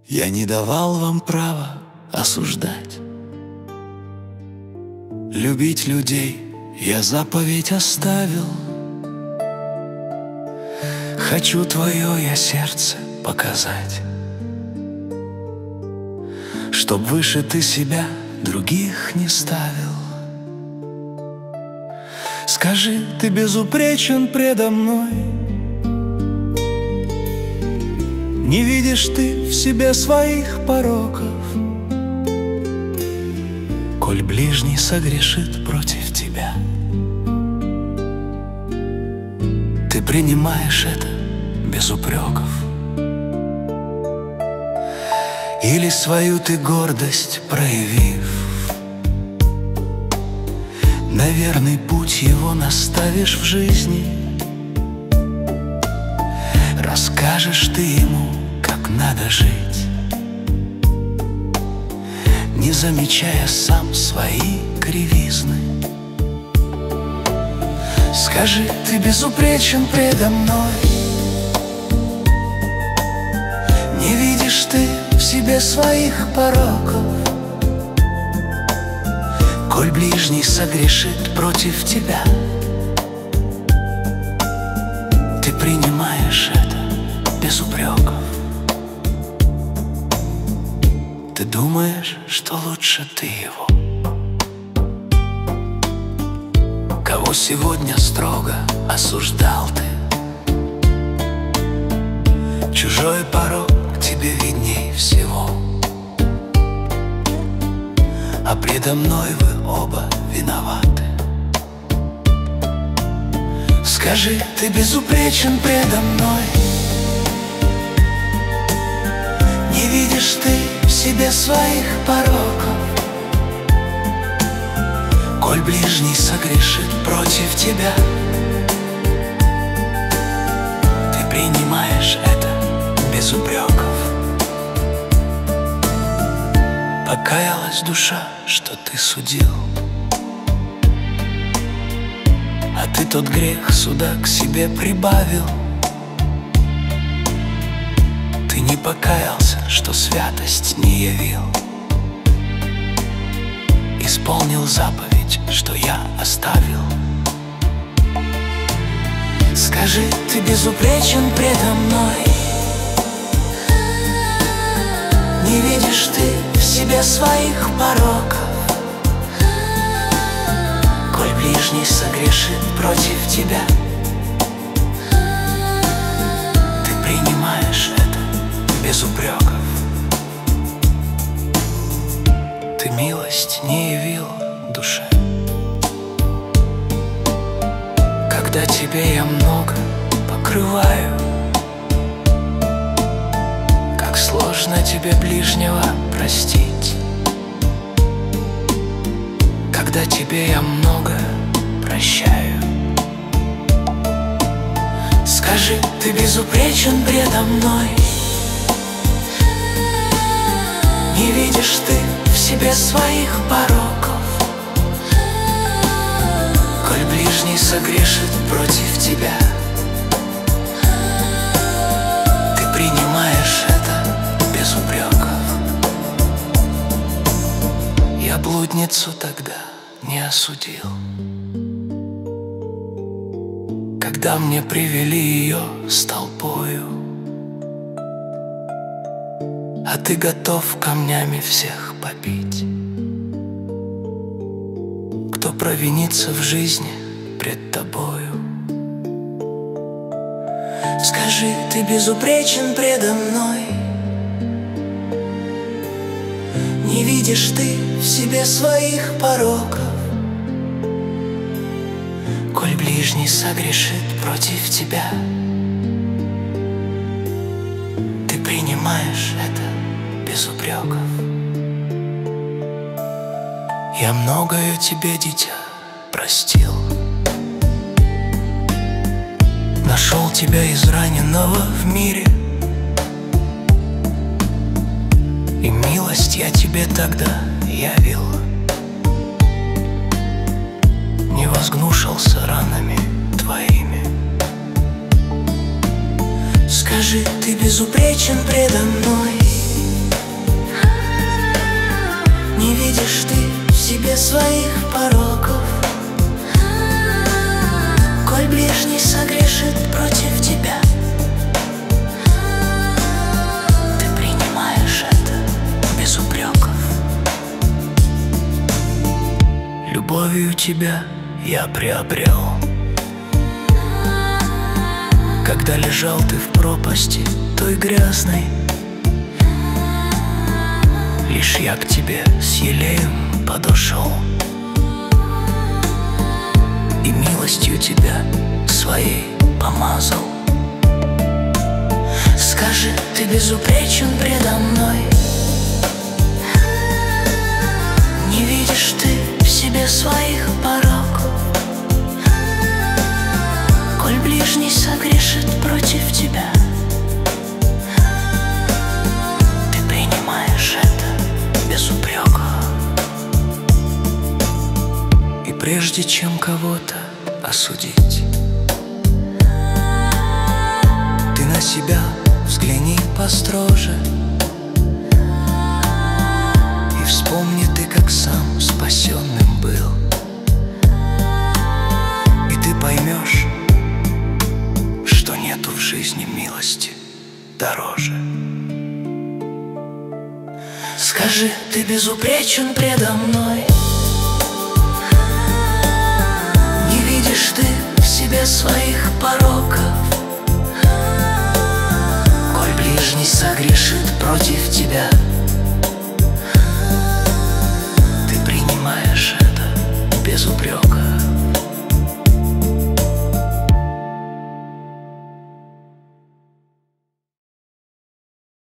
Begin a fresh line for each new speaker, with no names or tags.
Я не давал вам права осуждать. Любить людей я заповедь оставил. Хочу твое я сердце показать, чтоб выше ты себя других не ставил. Скажи, ты безупречен предо мной? Не видишь ты в себе своих пороков? Коль ближний согрешит против тебя, ты принимаешь это без упреков? Или свою ты гордость проявив, на верный путь его наставишь в жизни? Расскажешь ты ему, как надо жить, не замечая сам свои кривизны? Скажи, ты безупречен предо мной? Не видишь ты в себе своих пороков? Коль ближний согрешит против тебя, ты принимаешь это без упреков? Ты думаешь, что лучше ты его, кого сегодня строго осуждал ты? Чужой порок тебе видней всего, а предо мной вы оба виноваты. Скажи, ты безупречен предо мной? Не видишь ты в себе своих пороков? Коль ближний согрешит против тебя, ты принимаешь это без упреков? Покаялась душа, что ты судил, а ты тот грех суда к себе прибавил. Ты не покаялся, что святость не явил, исполнил заповедь, что я оставил. Скажи, ты безупречен предо мной? Не видишь ты в себе своих пороков? Коль ближний согрешит против тебя, ты принимаешь это без упреков? Ты милость не явил душе, когда тебе я много покрываю. Как сложно тебе ближнего простить, когда тебе я много прощаю. Скажи, ты безупречен предо мной? Не видишь ты в себе своих пороков? Коль ближний согрешит против тебя, ты принимаешь это без упреков? Я блудницу тогда не осудил, когда мне привели ее с толпою, а ты готов камнями всех побить. Кто провинится в жизни пред тобою? Скажи, ты безупречен предо мной? Не видишь ты в себе своих пороков? Коль ближний согрешит против тебя, ты принимаешь это без упреков? Я многое тебе, дитя, простил, нашел тебя израненного в мире, и милость я тебе тогда явил. Не возгнушался ранами твоими. Скажи, ты безупречен предо мной? Не видишь ты в себе своих пороков. Коль ближний согрешит против тебя, ты принимаешь это без упреков. Любовью тебя я приобрел, когда лежал ты в пропасти той грязной. Лишь я к тебе с елеем подошел и милостью тебя своей помазал. Скажи, ты безупречен предо мной? Не видишь ты в себе своих пороков? Коль ближний согрешит против тебя, ты принимаешь это без упрека. И прежде чем кого-то осудить, ты на себя взгляни построже и вспомни ты, как сам спасенным был. И ты поймешь, что нету в жизни милости дороже. Скажи, ты безупречен предо мной? Не видишь ты в себе своих пороков? Коль ближний согрешит против тебя,